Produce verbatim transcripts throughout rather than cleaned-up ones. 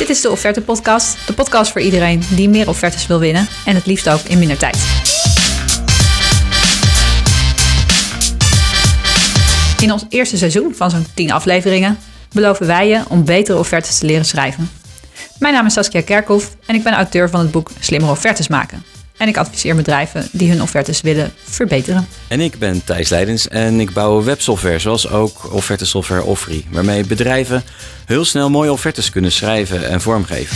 Dit is de Offerte Podcast. De podcast voor iedereen die meer offertes wil winnen. En het liefst ook in minder tijd. In ons eerste seizoen van zo'n tien afleveringen beloven wij je om betere offertes te leren schrijven. Mijn naam is Saskia Kerkhoff en ik ben auteur van het boek Slimmere Offertes maken. En ik adviseer bedrijven die hun offertes willen verbeteren. En ik ben Thijs Leidens en ik bouw websoftware zoals ook offertesoftware Offree, waarmee bedrijven heel snel mooie offertes kunnen schrijven en vormgeven.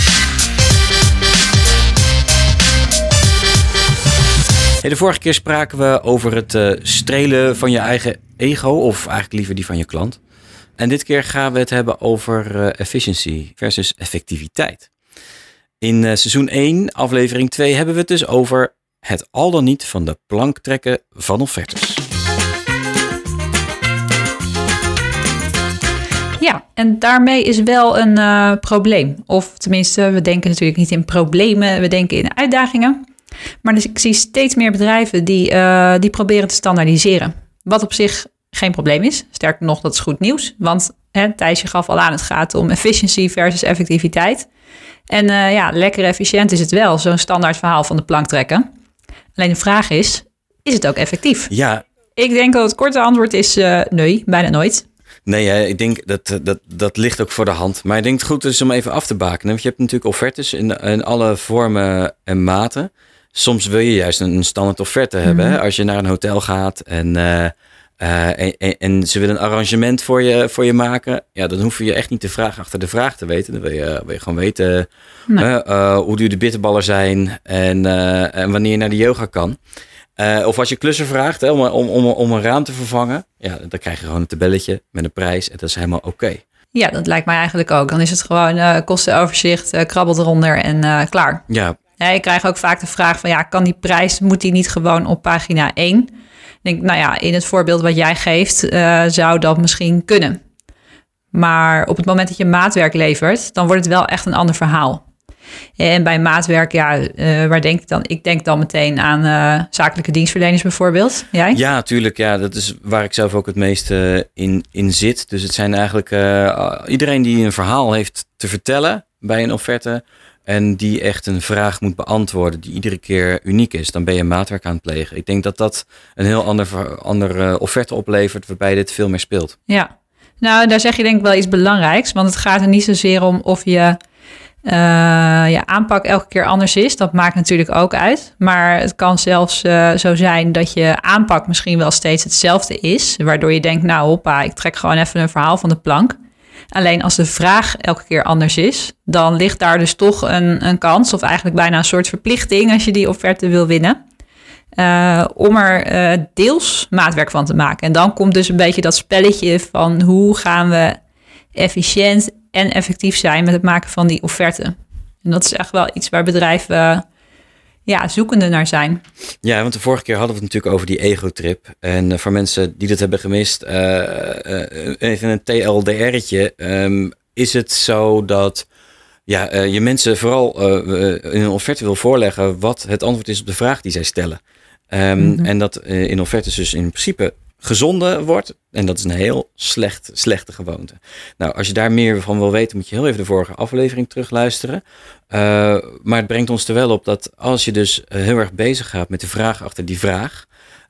Hey, de vorige keer spraken we over het uh, strelen van je eigen ego, of eigenlijk liever die van je klant. En dit keer gaan we het hebben over uh, efficiency versus effectiviteit. In uh, seizoen één, aflevering twee, hebben we het dus over het al dan niet van de plank trekken van offertes. Ja, en daarmee is wel een uh, probleem. Of tenminste, we denken natuurlijk niet in problemen, we denken in uitdagingen. Maar dus ik zie steeds meer bedrijven die, uh, die proberen te standaardiseren. Wat op zich geen probleem is. Sterker nog, dat is goed nieuws. Want hè, Thijsje gaf al aan, het gaat om efficiency versus effectiviteit. En uh, ja, lekker efficiënt is het wel, zo'n standaard verhaal van de plank trekken. Alleen de vraag is, is het ook effectief? Ja. Ik denk dat het korte antwoord is uh, nee, bijna nooit. Nee, hè, ik denk dat, dat dat ligt ook voor de hand. Maar ik denk het goed is om even af te bakenen. Want je hebt natuurlijk offertes in, in alle vormen en maten. Soms wil je juist een standaard offerte mm-hmm. hebben. Hè? Als je naar een hotel gaat en... Uh, Uh, en, en, en ze willen een arrangement voor je, voor je maken. Ja, dan hoef je echt niet de vraag achter de vraag te weten. Dan wil je, wil je gewoon weten nee. uh, uh, hoe duur de bitterballen zijn en, uh, en wanneer je naar de yoga kan. Uh, of als je klusser vraagt hè, om, om, om, om een raam te vervangen. Ja, dan krijg je gewoon een tabelletje met een prijs en dat is helemaal oké. Okay. Ja, dat lijkt mij eigenlijk ook. Dan is het gewoon uh, kostenoverzicht, uh, krabbel eronder en uh, klaar. Ja. Ja, ik krijg ook vaak de vraag van ja, kan die prijs, moet die niet gewoon op pagina één? Ik denk, nou ja, in het voorbeeld wat jij geeft, uh, zou dat misschien kunnen. Maar op het moment dat je maatwerk levert, dan wordt het wel echt een ander verhaal. En bij maatwerk, ja, uh, waar denk ik dan? Ik denk dan meteen aan uh, zakelijke dienstverleners bijvoorbeeld. Jij? Ja, tuurlijk. Ja, dat is waar ik zelf ook het meeste in, in zit. Dus het zijn eigenlijk uh, iedereen die een verhaal heeft te vertellen bij een offerte en die echt een vraag moet beantwoorden die iedere keer uniek is, dan ben je maatwerk aan het plegen. Ik denk dat dat een heel ander, ander uh, offerte oplevert waarbij dit veel meer speelt. Ja, nou daar zeg je denk ik wel iets belangrijks, want het gaat er niet zozeer om of je, uh, je aanpak elke keer anders is. Dat maakt natuurlijk ook uit, maar het kan zelfs uh, zo zijn dat je aanpak misschien wel steeds hetzelfde is, waardoor je denkt, nou hoppa, ik trek gewoon even een verhaal van de plank. Alleen als de vraag elke keer anders is, dan ligt daar dus toch een, een kans, of eigenlijk bijna een soort verplichting als je die offerte wil winnen, uh, om er uh, deels maatwerk van te maken. En dan komt dus een beetje dat spelletje van hoe gaan we efficiënt en effectief zijn met het maken van die offerte. En dat is echt wel iets waar bedrijven uh, ja, zoekende naar zijn. Ja, want de vorige keer hadden we het natuurlijk over die ego-trip. En uh, voor mensen die dat hebben gemist, uh, uh, even een T L D R'tje. Um, is het zo dat ja, uh, je mensen vooral uh, in een offerte wil voorleggen wat het antwoord is op de vraag die zij stellen. Um, mm-hmm. En dat uh, in offertes dus in principe gezonden wordt. En dat is een heel slecht, slechte gewoonte. Nou, als je daar meer van wil weten, moet je heel even de vorige aflevering terugluisteren. Uh, maar het brengt ons er wel op dat als je dus heel erg bezig gaat met de vraag achter die vraag,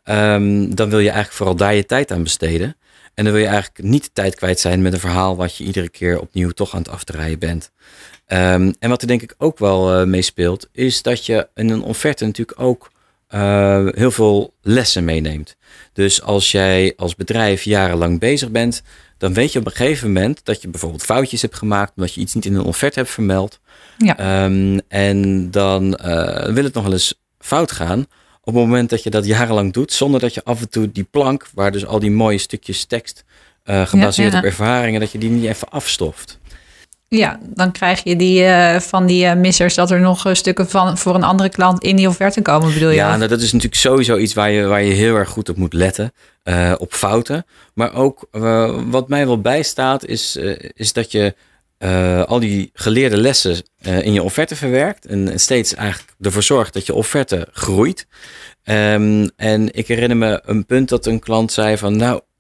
um, dan wil je eigenlijk vooral daar je tijd aan besteden. En dan wil je eigenlijk niet de tijd kwijt zijn met een verhaal wat je iedere keer opnieuw toch aan het afdraaien bent. Um, en wat er denk ik ook wel uh, mee speelt, is dat je in een offerte natuurlijk ook uh, heel veel lessen meeneemt. Dus als jij als bedrijf jarenlang bezig bent, dan weet je op een gegeven moment dat je bijvoorbeeld foutjes hebt gemaakt, omdat je iets niet in een offerte hebt vermeld. Ja. Um, en dan uh, wil het nog wel eens fout gaan op het moment dat je dat jarenlang doet, zonder dat je af en toe die plank, waar dus al die mooie stukjes tekst uh, gebaseerd ja, ja. op ervaringen, dat je die niet even afstoft. Ja, dan krijg je die uh, van die uh, missers dat er nog uh, stukken van voor een andere klant in die offerte komen, bedoel je? Ja, nou, dat is natuurlijk sowieso iets waar je, waar je heel erg goed op moet letten, uh, op fouten. Maar ook uh, wat mij wel bijstaat is, uh, is dat je uh, al die geleerde lessen uh, in je offerte verwerkt en steeds eigenlijk ervoor zorgt dat je offerte groeit. Um, en ik herinner me een punt dat een klant zei van, nou,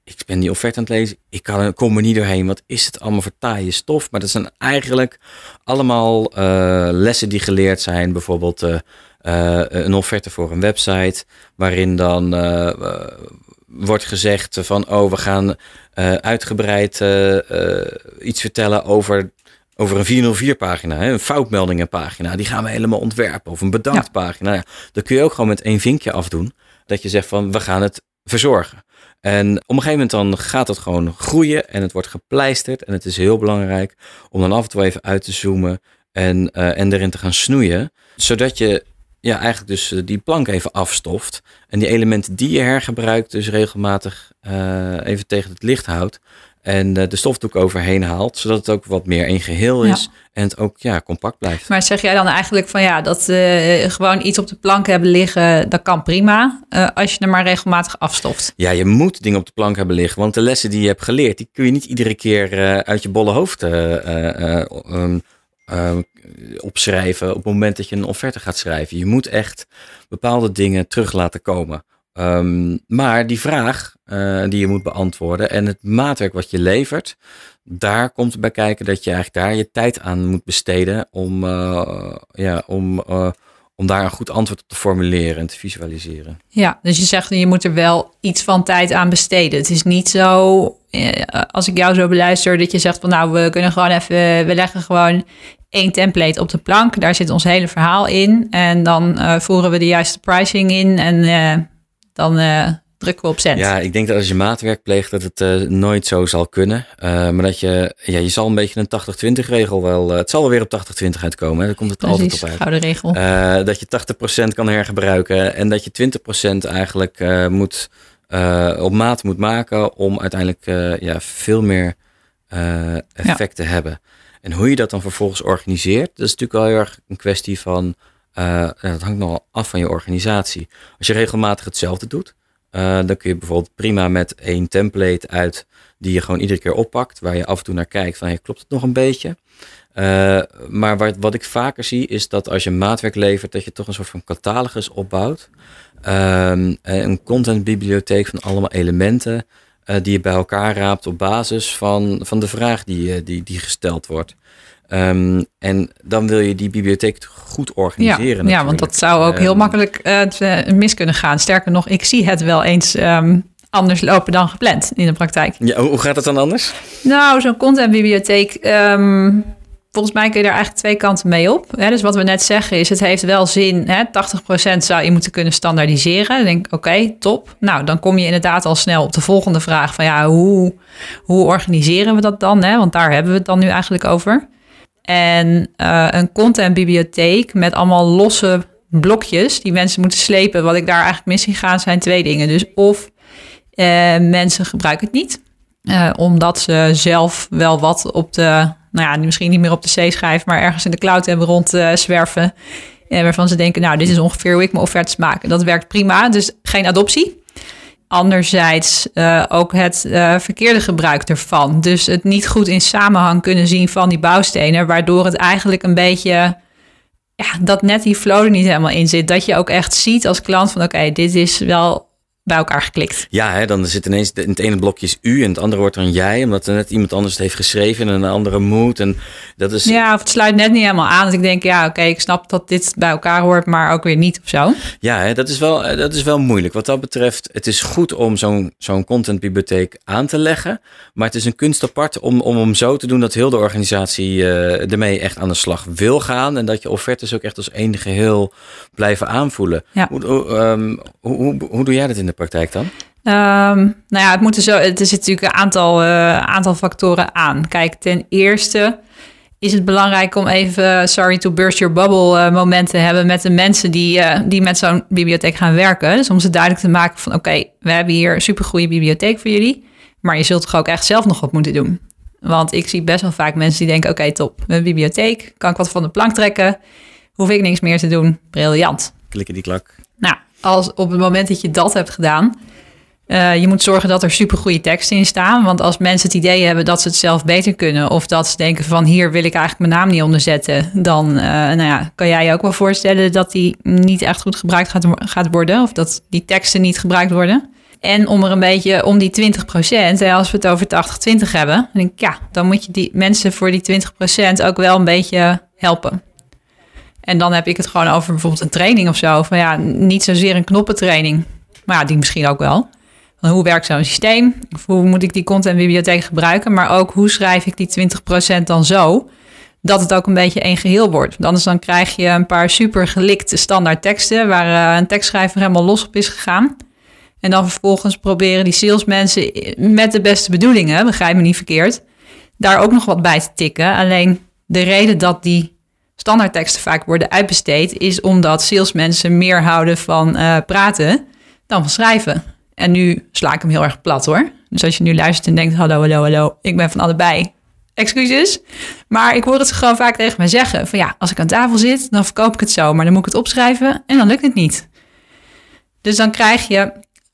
ik ben die offerte aan het lezen. Ik kan, kom er niet doorheen. Wat is het allemaal voor taaie stof? Maar dat zijn eigenlijk allemaal uh, lessen die geleerd zijn. Bijvoorbeeld uh, uh, een offerte voor een website. Waarin dan uh, uh, wordt gezegd van... oh, we gaan uh, uitgebreid uh, uh, iets vertellen over... Over een vierhonderdvier pagina, hè, een foutmeldingenpagina. Die gaan we helemaal ontwerpen. Of een bedankt pagina. Ja, dat kun je ook gewoon met één vinkje afdoen. Dat je zegt van, we gaan het verzorgen. En op een gegeven moment dan gaat het gewoon groeien. En het wordt gepleisterd. En het is heel belangrijk om dan af en toe even uit te zoomen. En, uh, en erin te gaan snoeien. Zodat je ja, eigenlijk dus die plank even afstoft. En die elementen die je hergebruikt dus regelmatig uh, even tegen het licht houdt. En de stofdoek overheen haalt, zodat het ook wat meer een geheel is. Ja. En het ook ja, compact blijft. Maar zeg jij dan eigenlijk van ja, dat uh, gewoon iets op de plank hebben liggen, dat kan prima. Uh, als je er maar regelmatig afstoft. Ja, je moet dingen op de plank hebben liggen. Want de lessen die je hebt geleerd, die kun je niet iedere keer uh, uit je bolle hoofd uh, uh, um, uh, opschrijven. Op het moment dat je een offerte gaat schrijven. Je moet echt bepaalde dingen terug laten komen. Um, maar die vraag uh, die je moet beantwoorden en het maatwerk wat je levert, daar komt erbij kijken dat je eigenlijk daar je tijd aan moet besteden om, uh, ja, om, uh, om daar een goed antwoord op te formuleren en te visualiseren. Ja, dus je zegt je moet er wel iets van tijd aan besteden. Het is niet zo, als ik jou zo beluister, dat je zegt van nou, we kunnen gewoon even, we leggen gewoon één template op de plank. Daar zit ons hele verhaal in en dan uh, voeren we de juiste pricing in en uh, dan uh, drukken we op zend. Ja, ik denk dat als je maatwerk pleegt dat het uh, nooit zo zal kunnen. Uh, maar dat je, ja, je zal een beetje een tachtig twintig regel wel... Uh, het zal wel weer op tachtig twintig uitkomen. Hè? Daar komt het Precies, altijd op uit. Gouden regel. Uh, dat je tachtig procent kan hergebruiken en dat je twintig procent eigenlijk uh, moet, uh, op maat moet maken om uiteindelijk uh, ja, veel meer uh, effect ja. te hebben. En hoe je dat dan vervolgens organiseert, dat is natuurlijk wel heel erg een kwestie van... Uh, dat hangt nogal af van je organisatie. Als je regelmatig hetzelfde doet, uh, dan kun je bijvoorbeeld prima met één template uit die je gewoon iedere keer oppakt, waar je af en toe naar kijkt van hey, klopt het nog een beetje? Uh, maar wat, wat ik vaker zie is dat als je maatwerk levert, dat je toch een soort van catalogus opbouwt. Uh, een contentbibliotheek van allemaal elementen uh, die je bij elkaar raapt op basis van, van de vraag die, die, die gesteld wordt. Um, en dan wil je die bibliotheek goed organiseren. Ja, ja, want dat zou ook heel um, makkelijk uh, mis kunnen gaan. Sterker nog, ik zie het wel eens um, anders lopen dan gepland in de praktijk. Ja, hoe gaat het dan anders? Nou, zo'n contentbibliotheek... Um, volgens mij kun je daar eigenlijk twee kanten mee op. Hè? Dus wat we net zeggen is, het heeft wel zin. Hè? tachtig procent zou je moeten kunnen standaardiseren. Dan denk ik, oké, okay, top. Nou, dan kom je inderdaad al snel op de volgende vraag van ja, hoe, hoe organiseren we dat dan? Hè? Want daar hebben we het dan nu eigenlijk over. En uh, een contentbibliotheek met allemaal losse blokjes die mensen moeten slepen. Wat ik daar eigenlijk mis zie gaan zijn twee dingen. Dus of uh, mensen gebruiken het niet. Uh, omdat ze zelf wel wat op de, nou ja, misschien niet meer op de C-schijf, maar ergens in de cloud hebben rondzwerven. Uh, waarvan ze denken, nou, dit is ongeveer hoe ik mijn offertes maak. Dat werkt prima, dus geen adoptie. Anderzijds uh, ook het uh, verkeerde gebruik ervan. Dus het niet goed in samenhang kunnen zien van die bouwstenen, waardoor het eigenlijk een beetje, ja, dat net die flow er niet helemaal in zit. Dat je ook echt ziet als klant van oké, okay, dit is wel bij elkaar geklikt. Ja, hè, dan zit ineens in het ene blokje is u en het andere wordt dan jij, omdat er net iemand anders het heeft geschreven en een andere moet. En dat is... Ja, of het sluit net niet helemaal aan. Dat ik denk, ja, oké, okay, ik snap dat dit bij elkaar hoort, maar ook weer niet of zo. Ja, hè, dat is wel, dat is wel moeilijk. Wat dat betreft, het is goed om zo'n, zo'n contentbibliotheek aan te leggen, maar het is een kunst apart om, om hem zo te doen dat heel de organisatie uh, ermee echt aan de slag wil gaan en dat je offertes ook echt als één geheel blijven aanvoelen. Ja. Hoe, hoe, um, hoe, hoe, hoe doe jij dat in de praktijk dan? Um, nou ja, het moet er zo. Er zit natuurlijk een aantal, uh, aantal factoren aan. Kijk, ten eerste is het belangrijk om even sorry to burst your bubble uh, moment te hebben met de mensen die, uh, die met zo'n bibliotheek gaan werken. Dus om ze duidelijk te maken van oké, okay, we hebben hier een supergoeie bibliotheek voor jullie, maar je zult toch ook echt zelf nog wat moeten doen. Want ik zie best wel vaak mensen die denken oké, okay, top, mijn bibliotheek, kan ik wat van de plank trekken, hoef ik niks meer te doen, briljant. Klikken die klak. Nou, als op het moment dat je dat hebt gedaan, uh, je moet zorgen dat er supergoeie teksten in staan. Want als mensen het idee hebben dat ze het zelf beter kunnen, of dat ze denken van hier wil ik eigenlijk mijn naam niet onder zetten, dan uh, nou ja, kan jij je ook wel voorstellen dat die niet echt goed gebruikt gaat, gaat worden, of dat die teksten niet gebruikt worden. En om er een beetje om die twintig procent, hè, als we het over tachtig twintig hebben, dan denk ik, ja, dan moet je die mensen voor die twintig procent ook wel een beetje helpen. En dan heb ik het gewoon over bijvoorbeeld een training of zo. Van ja, niet zozeer een knoppentraining, maar ja, die misschien ook wel. Van hoe werkt zo'n systeem? Of hoe moet ik die contentbibliotheek gebruiken? Maar ook hoe schrijf ik die twintig procent dan zo dat het ook een beetje één geheel wordt. Want anders dan krijg je een paar super gelikte standaard teksten waar uh, een tekstschrijver helemaal los op is gegaan. En dan vervolgens proberen die salesmensen met de beste bedoelingen, begrijp me niet verkeerd, daar ook nog wat bij te tikken. Alleen de reden dat die standaardteksten vaak worden uitbesteed is omdat salesmensen meer houden van uh, praten dan van schrijven. En nu sla ik hem heel erg plat hoor. Dus als je nu luistert en denkt, hallo, hallo, hallo, ik ben van allebei. Excuses. Maar ik hoor het gewoon vaak tegen mij zeggen. Van ja, als ik aan tafel zit, dan verkoop ik het zo. Maar dan moet ik het opschrijven en dan lukt het niet. Dus dan krijg je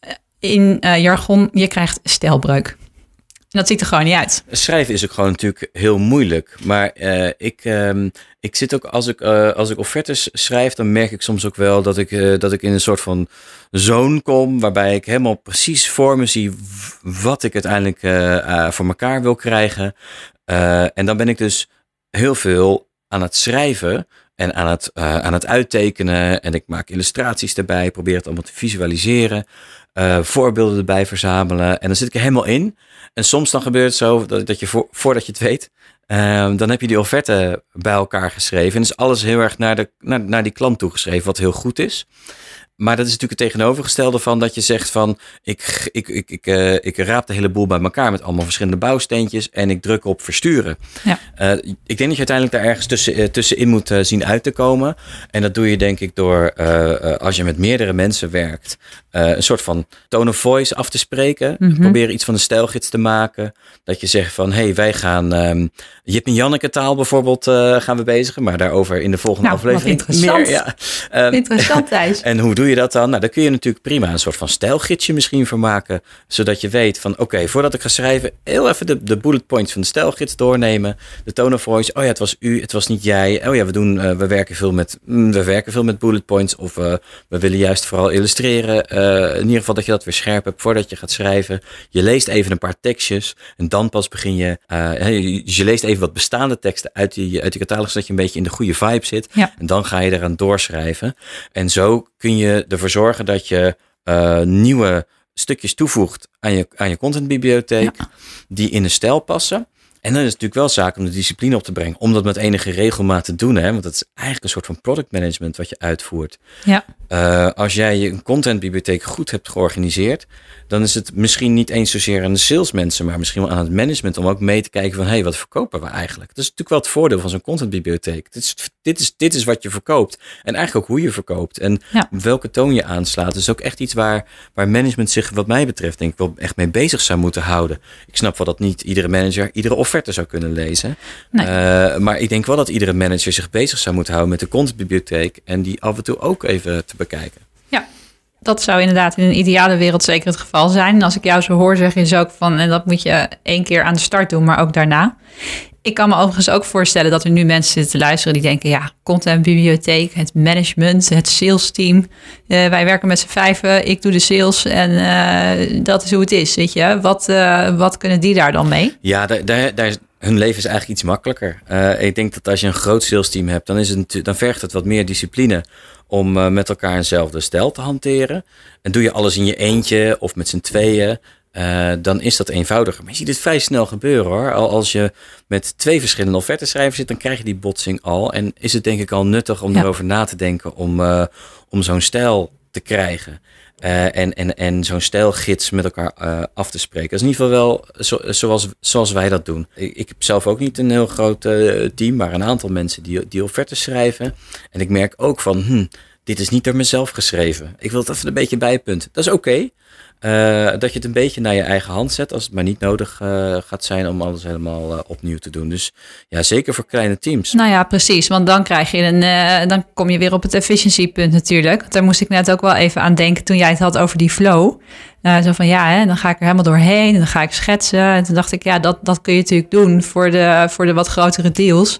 in uh, jargon, je krijgt stijlbreuk. En dat ziet er gewoon niet uit. Schrijven is ook gewoon natuurlijk heel moeilijk. Maar uh, ik, um, ik zit ook, als ik, uh, als ik offertes schrijf, dan merk ik soms ook wel dat ik, uh, dat ik in een soort van zone kom, waarbij ik helemaal precies voor me zie wat ik uiteindelijk uh, uh, voor elkaar wil krijgen. Uh, en dan ben ik dus heel veel aan het schrijven en aan het, uh, aan het uittekenen. En ik maak illustraties erbij, probeer het allemaal te visualiseren. Uh, voorbeelden erbij verzamelen. En dan zit ik er helemaal in. En soms dan gebeurt het zo dat, dat je voor, voordat je het weet, uh, dan heb je die offerte bij elkaar geschreven. En is alles heel erg naar, de, naar, naar die klant toegeschreven, wat heel goed is. Maar dat is natuurlijk het tegenovergestelde van dat je zegt van ik, ik, ik, ik, uh, ik raap de hele boel bij elkaar met allemaal verschillende bouwsteentjes en ik druk op versturen. Ja. Uh, ik denk dat je uiteindelijk daar ergens tussen, uh, tussenin moet uh, zien uit te komen. En dat doe je denk ik door uh, uh, als je met meerdere mensen werkt, uh, een soort van tone of voice af te spreken. Mm-hmm. Proberen iets van een stijlgids te maken. Dat je zegt van hé, hey, wij gaan um, Jip en Janneke taal bijvoorbeeld uh, gaan we bezigen, maar daarover in de volgende nou, aflevering interessant. meer. Ja. Um, interessant, Thijs. En hoe doe je dat dan? Nou, daar kun je natuurlijk prima een soort van stijlgidsje misschien voor maken. Zodat je weet van oké, okay, voordat ik ga schrijven, heel even de, de bullet points van de stijlgids doornemen. De tone of voice. Oh ja, het was u, het was niet jij. Oh ja, we doen, uh, we werken veel met, mm, we werken veel met bullet points. Of uh, we willen juist vooral illustreren. Uh, in ieder geval dat je dat weer scherp hebt voordat je gaat schrijven. Je leest even een paar tekstjes. En dan pas begin je, uh, je, je leest even wat bestaande teksten uit die, uit die catalogus, zodat je een beetje in de goede vibe zit. Ja. En dan ga je eraan doorschrijven. En zo kun je ervoor zorgen dat je uh, nieuwe stukjes toevoegt aan je, aan je contentbibliotheek, ja, die in de stijl passen. En dan is het natuurlijk wel zaak om de discipline op te brengen, om dat met enige regelmaat te doen. Hè? Want dat is eigenlijk een soort van product management wat je uitvoert. Ja. Uh, als jij je contentbibliotheek goed hebt georganiseerd, dan is het misschien niet eens zozeer aan de salesmensen, maar misschien wel aan het management om ook mee te kijken van hé, hey, wat verkopen we eigenlijk? Dat is natuurlijk wel het voordeel van zo'n contentbibliotheek. Dit is, dit is, dit is wat je verkoopt. En eigenlijk ook hoe je verkoopt. En ja, welke toon je aanslaat. Dat is ook echt iets waar, waar management zich wat mij betreft denk ik wel echt mee bezig zou moeten houden. Ik snap wel dat niet iedere manager iedere offerte zou kunnen lezen. Nee. Uh, maar ik denk wel dat iedere manager zich bezig zou moeten houden met de contentbibliotheek en die af en toe ook even te bekijken. Ja, dat zou inderdaad in een ideale wereld zeker het geval zijn. En als ik jou zo hoor, zeg je ook van, en dat moet je één keer aan de start doen, maar ook daarna. Ik kan me overigens ook voorstellen dat er nu mensen zitten te luisteren die denken, ja, contentbibliotheek, het management, het sales team. Uh, wij werken met z'n vijven, ik doe de sales en uh, dat is hoe het is, weet je. Wat, uh, wat kunnen die daar dan mee? Ja, daar, daar, daar is, hun leven is eigenlijk iets makkelijker. Uh, ik denk dat als je een groot sales team hebt, dan, is het, dan vergt het wat meer discipline om uh, met elkaar eenzelfde stijl te hanteren. En doe je alles in je eentje of met z'n tweeën, Uh, dan is dat eenvoudiger. Maar je ziet het vrij snel gebeuren hoor. Al als je met twee verschillende offerteschrijvers zit, dan krijg je die botsing al. En is het denk ik al nuttig om ja. erover na te denken om, uh, om zo'n stijl te krijgen. Uh, en, en, en zo'n stijlgids met elkaar uh, af te spreken. Dat is in ieder geval wel zo, zoals, zoals wij dat doen. Ik, ik heb zelf ook niet een heel groot uh, team, maar een aantal mensen die, die offertes schrijven. En ik merk ook van, hm, dit is niet door mezelf geschreven. Ik wil het even een beetje bijpunten. Dat is oké. Okay. Uh, dat je het een beetje naar je eigen hand zet, als het maar niet nodig uh, gaat zijn om alles helemaal uh, opnieuw te doen. Dus ja, zeker voor kleine teams. Nou ja, precies. Want dan krijg je een, uh, dan kom je weer op het efficiency-punt natuurlijk. Want daar moest ik net ook wel even aan denken toen jij het had over die flow. Uh, zo van ja, hè, dan ga ik er helemaal doorheen en dan ga ik schetsen. En toen dacht ik, ja, dat, dat kun je natuurlijk doen voor de, voor de wat grotere deals.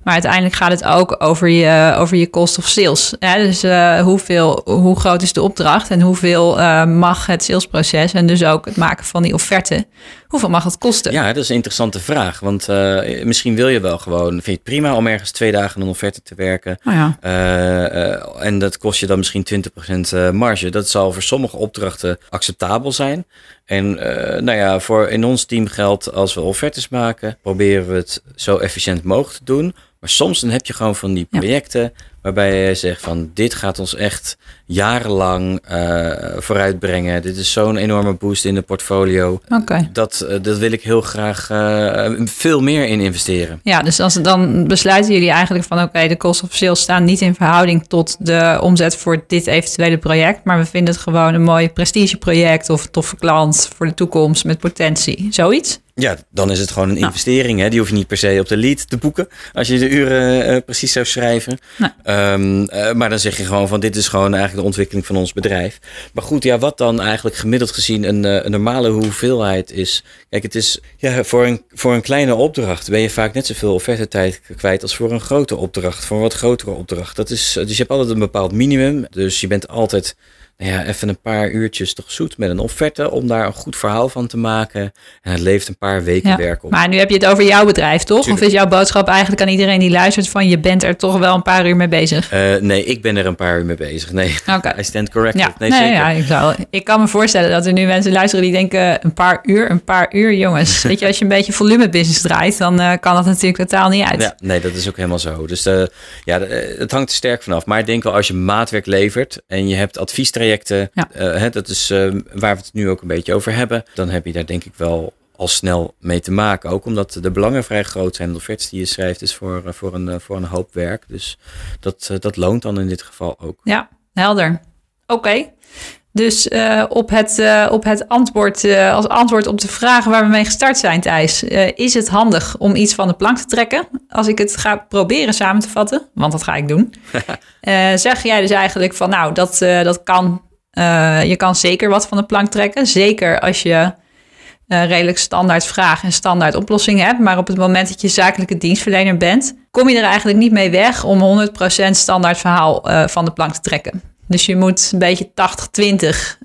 Maar uiteindelijk gaat het ook over je, over je cost of sales. Ja, dus uh, hoeveel, hoe groot is de opdracht en hoeveel uh, mag het salesproces en dus ook het maken van die offerte, hoeveel mag het kosten? Ja, dat is een interessante vraag. Want uh, misschien wil je wel gewoon, vind je het prima om ergens twee dagen een offerte te werken. Oh ja. uh, uh, en dat kost je dan misschien twintig procent marge. Dat zal voor sommige opdrachten acceptabel zijn. En uh, nou ja, voor in ons team geldt, als we offertes maken, proberen we het zo efficiënt mogelijk te doen. Maar soms dan heb je gewoon van die projecten ja. waarbij je zegt van dit gaat ons echt jarenlang uh, vooruitbrengen. Dit is zo'n enorme boost in de portfolio. Okay. Dat, uh, dat wil ik heel graag uh, veel meer in investeren. Ja, dus als, dan besluiten jullie eigenlijk van oké, okay, de cost of sales staan niet in verhouding tot de omzet voor dit eventuele project. Maar we vinden het gewoon een mooi prestigeproject of een toffe klant voor de toekomst met potentie. Zoiets? Ja, dan is het gewoon een investering. Hè? Die hoef je niet per se op de lead te boeken als je de uren uh, precies zou schrijven. Nee. Um, uh, maar dan zeg je gewoon van dit is gewoon eigenlijk de ontwikkeling van ons bedrijf. Maar goed, ja, wat dan eigenlijk gemiddeld gezien een, uh, een normale hoeveelheid is. Kijk, het is ja, voor, een, voor een kleine opdracht ben je vaak net zoveel offertetijd kwijt als voor een grote opdracht. Voor een wat grotere opdracht. Dat is, dus je hebt altijd een bepaald minimum. Dus je bent altijd nou ja, even een paar uurtjes toch zoet met een offerte om daar een goed verhaal van te maken. En het levert een paar weken ja, werk op. Maar nu heb je het over jouw bedrijf, toch? Tuurlijk. Of is jouw boodschap eigenlijk aan iedereen die luistert van je bent er toch wel een paar uur mee bezig? Uh, nee, ik ben er een paar uur mee bezig. Nee, okay. I stand corrected. Ja. Nee, nee, zeker. Ja, ik, zou, ik kan me voorstellen dat er nu mensen luisteren die denken een paar uur, een paar uur, jongens. Weet je, als je een beetje volume business draait, dan uh, kan dat natuurlijk totaal niet uit. Ja, nee, dat is ook helemaal zo. Dus uh, ja, het hangt er sterk vanaf. Maar ik denk wel als je maatwerk levert en je hebt adviestrajecten, ja. uh, Hè, dat is uh, waar we het nu ook een beetje over hebben. Dan heb je daar denk ik wel al snel mee te maken. Ook omdat de belangen vrij groot zijn. De offertes die je schrijft is voor, uh, voor, een, uh, voor een hoop werk. Dus dat, uh, dat loont dan in dit geval ook. Ja, helder. Oké. Okay. Dus uh, op, het, uh, op het antwoord, uh, als antwoord op de vraag waar we mee gestart zijn, Thijs. Uh, is het handig om iets van de plank te trekken? Als ik het ga proberen samen te vatten, want dat ga ik doen. uh, zeg jij dus eigenlijk van nou, dat, uh, dat kan... Uh, je kan zeker wat van de plank trekken. Zeker als je uh, redelijk standaard vraag en standaard oplossingen hebt. Maar op het moment dat je zakelijke dienstverlener bent, kom je er eigenlijk niet mee weg om honderd procent standaard verhaal uh, van de plank te trekken. Dus je moet een beetje tachtig twintig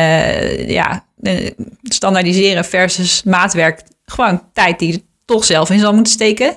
uh, ja, uh, standaardiseren versus maatwerk. Gewoon tijd die je er toch zelf in zal moeten steken.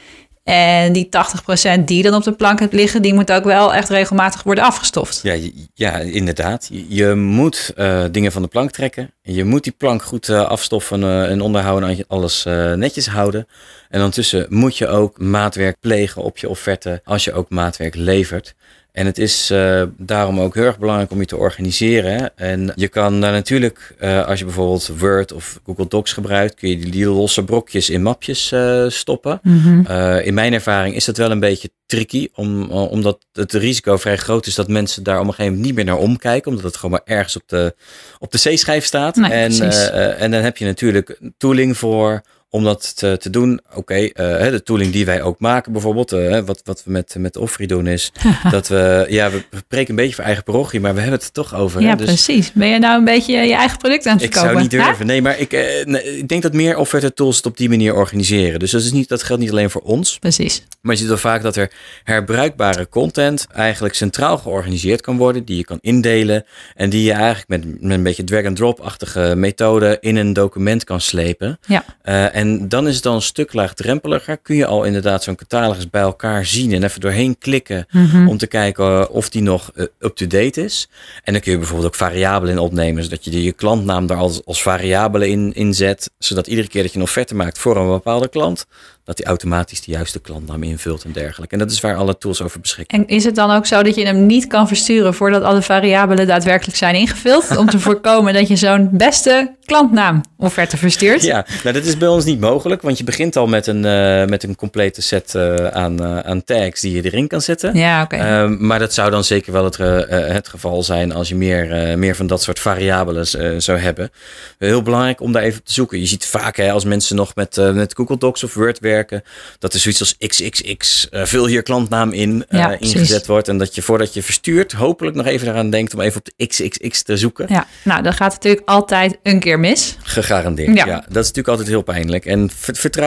En die tachtig procent die je dan op de plank hebt liggen, die moet ook wel echt regelmatig worden afgestoft. Ja, ja inderdaad. Je, je moet uh, dingen van de plank trekken. Je moet die plank goed uh, afstoffen uh, en onderhouden en alles uh, netjes houden. En ondertussen moet je ook maatwerk plegen op je offerte als je ook maatwerk levert. En het is uh, daarom ook heel erg belangrijk om je te organiseren. En je kan daar natuurlijk, uh, als je bijvoorbeeld Word of Google Docs gebruikt, kun je die losse brokjes in mapjes uh, stoppen. Mm-hmm. Uh, in mijn ervaring is dat wel een beetje tricky, om, omdat het risico vrij groot is dat mensen daar op een gegeven moment niet meer naar omkijken, omdat het gewoon maar ergens op de, op de C-schijf staat. Nee, en, uh, en dan heb je natuurlijk tooling voor om dat te, te doen. Oké, okay, uh, de tooling die wij ook maken bijvoorbeeld, uh, wat, wat we met, met Offree doen is dat we, ja, we spreken een beetje voor eigen parochie, maar we hebben het er toch over. Ja, hè? Dus precies. Ben je nou een beetje je eigen product aan het verkopen? Ik zou niet durven. Ha? Nee, maar ik, uh, nee, ik denk dat meer offerte tools het op die manier organiseren. Dus dat, is niet, dat geldt niet alleen voor ons. Precies. Maar je ziet wel vaak dat er herbruikbare content eigenlijk centraal georganiseerd kan worden, die je kan indelen en die je eigenlijk met, met een beetje drag-and-drop-achtige methode in een document kan slepen. Ja. Uh, en dan is het dan een stuk laagdrempeliger. Kun je al inderdaad zo'n catalogus bij elkaar zien en even doorheen klikken mm-hmm. om te kijken of die nog uh, up-to-date is. En dan kun je bijvoorbeeld ook variabelen in opnemen, zodat je je klantnaam daar als, als variabele in, in zet, zodat iedere keer dat je een offerte maakt voor een bepaalde klant, dat hij automatisch de juiste klantnaam invult en dergelijke. En dat is waar alle tools over beschikken. En is het dan ook zo dat je hem niet kan versturen voordat alle variabelen daadwerkelijk zijn ingevuld? Om te voorkomen dat je zo'n beste klantnaam offerte verstuurt? Ja, nou dat is bij ons niet mogelijk. Want je begint al met een, uh, met een complete set uh, aan, uh, aan tags die je erin kan zetten. Ja, oké. Okay. Uh, maar dat zou dan zeker wel het, uh, het geval zijn als je meer, uh, meer van dat soort variabelen uh, zou hebben. Heel belangrijk om daar even te zoeken. Je ziet vaak hè, als mensen nog met, uh, met Google Docs of Word werken, dat er zoiets als X X X, uh, vul hier klantnaam in, uh, ja, ingezet wordt. En dat je voordat je verstuurt, hopelijk nog even eraan denkt om even op de X X X te zoeken. Ja, nou dan gaat het natuurlijk altijd een keer mis. Gegarandeerd, ja. ja. Dat is natuurlijk altijd heel pijnlijk. En vertrouwen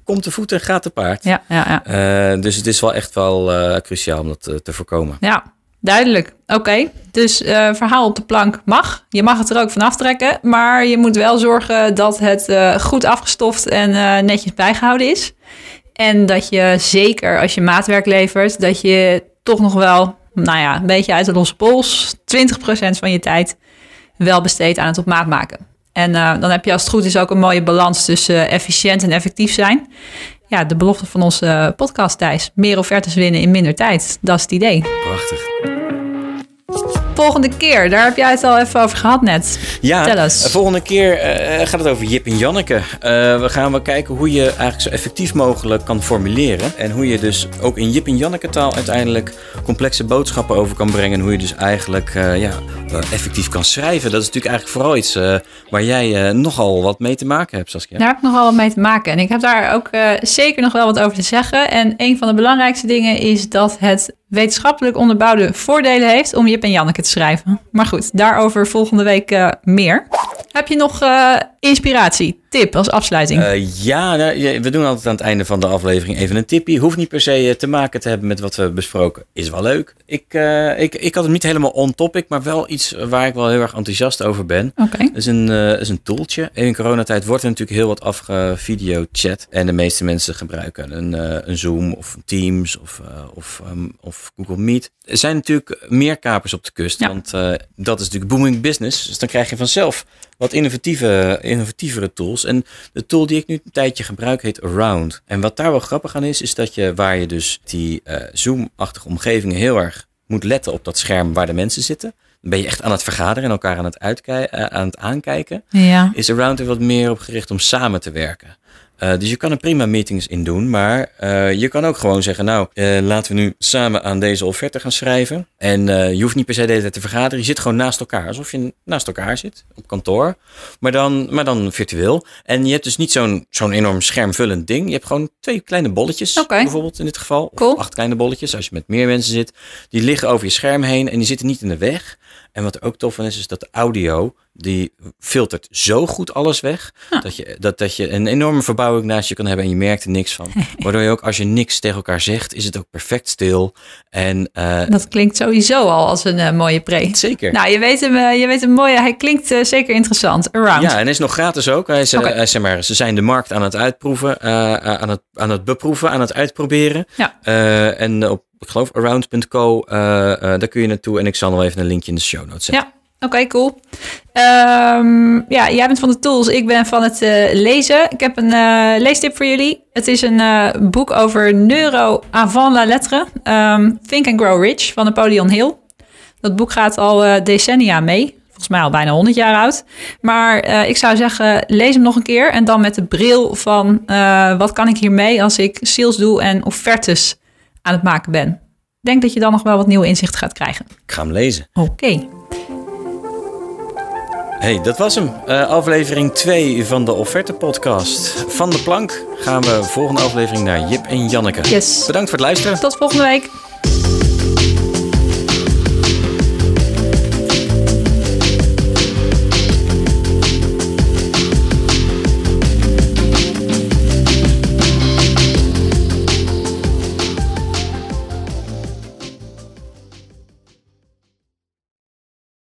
komt te voet en gaat te paard. Ja, ja, ja. Uh, dus het is wel echt wel uh, cruciaal om dat uh, te voorkomen. Ja, duidelijk. Oké, okay. dus uh, verhaal op de plank mag. Je mag het er ook van aftrekken. Maar je moet wel zorgen dat het uh, goed afgestoft en uh, netjes bijgehouden is. En dat je zeker als je maatwerk levert, dat je toch nog wel, nou ja, een beetje uit de losse pols, twintig procent van je tijd wel besteedt aan het op maat maken. En uh, dan heb je als het goed is ook een mooie balans tussen uh, efficiënt en effectief zijn. Ja, de belofte van onze podcast, Thijs. Meer offertes winnen in minder tijd. Dat is het idee. Prachtig. Volgende keer, daar heb jij het al even over gehad net. Ja, Tel eens. Volgende keer uh, gaat het over Jip en Janneke. Uh, we gaan wel kijken hoe je eigenlijk zo effectief mogelijk kan formuleren. En hoe je dus ook in Jip en Janneke taal uiteindelijk complexe boodschappen over kan brengen. En hoe je dus eigenlijk uh, ja, uh, effectief kan schrijven. Dat is natuurlijk eigenlijk vooral iets uh, waar jij uh, nogal wat mee te maken hebt, Saskia. Daar heb ik nogal wat mee te maken. En ik heb daar ook uh, zeker nog wel wat over te zeggen. En een van de belangrijkste dingen is dat het wetenschappelijk onderbouwde voordelen heeft om Jip en Janneke te schrijven. Maar goed, daarover volgende week uh, meer. Heb je nog uh, inspiratie, tip als afsluiting? Uh, ja, nou, we doen altijd aan het einde van de aflevering even een tipje. Hoeft niet per se te maken te hebben met wat we hebben besproken. Is wel leuk. Ik, uh, ik, ik had het niet helemaal on topic, maar wel iets waar ik wel heel erg enthousiast over ben. Okay. Dat is een, uh, is een tooltje. In coronatijd wordt er natuurlijk heel wat afgevideochat. En de meeste mensen gebruiken een, uh, een Zoom of Teams of, uh, of, um, of Google Meet. Er zijn natuurlijk meer kapers op de kust, ja. want uh, dat is natuurlijk booming business. Dus dan krijg je vanzelf wat innovatieve, innovatievere tools. En de tool die ik nu een tijdje gebruik heet Around. En wat daar wel grappig aan is, is dat je waar je dus die uh, Zoom-achtige omgevingen heel erg moet letten op dat scherm waar de mensen zitten. Dan ben je echt aan het vergaderen en elkaar aan het, uitkij- uh, aan het aankijken. Ja. Is Around er wat meer op gericht om samen te werken. Uh, dus je kan er prima meetings in doen, maar uh, je kan ook gewoon zeggen, nou, uh, laten we nu samen aan deze offerte gaan schrijven. En uh, je hoeft niet per se de hele tijd te vergaderen. Je zit gewoon naast elkaar, alsof je naast elkaar zit op kantoor, maar dan, maar dan virtueel. En je hebt dus niet zo'n, zo'n enorm schermvullend ding. Je hebt gewoon twee kleine bolletjes, okay. bijvoorbeeld in dit geval. Cool. Of acht kleine bolletjes, als je met meer mensen zit. Die liggen over je scherm heen en die zitten niet in de weg. En wat er ook tof van is, is dat de audio, die filtert zo goed alles weg, huh. dat, je, dat, dat je een enorme verbouwing naast je kan hebben en je merkt er niks van. Waardoor je ook, als je niks tegen elkaar zegt, is het ook perfect stil. En, uh, dat klinkt sowieso al als een uh, mooie pre. Zeker. Nou, je weet hem, uh, je weet hem mooi, hij klinkt uh, zeker interessant. Around. Ja, en hij is nog gratis ook. Hij is, okay. uh, zeg maar, ze zijn de markt aan het uitproeven, uh, uh, aan, het, aan het beproeven, aan het uitproberen. Ja. Uh, en op, ik geloof, around punt co, uh, uh, daar kun je naartoe. En ik zal nog even een linkje in de show notes zetten. Ja. Oké, okay, cool. Um, ja, jij bent van de tools. Ik ben van het uh, lezen. Ik heb een uh, leestip voor jullie. Het is een uh, boek over neuro avant la lettre. Um, Think and Grow Rich van Napoleon Hill. Dat boek gaat al uh, decennia mee. Volgens mij al bijna honderd jaar oud. Maar uh, ik zou zeggen, lees hem nog een keer. En dan met de bril van uh, wat kan ik hiermee als ik sales doe en offertes aan het maken ben. Ik denk dat je dan nog wel wat nieuwe inzichten gaat krijgen. Ik ga hem lezen. Oké. Okay. Hey, dat was hem. Uh, aflevering twee van de Offerte Podcast. Van de plank gaan we volgende aflevering naar Jip en Janneke. Yes. Bedankt voor het luisteren. Tot volgende week.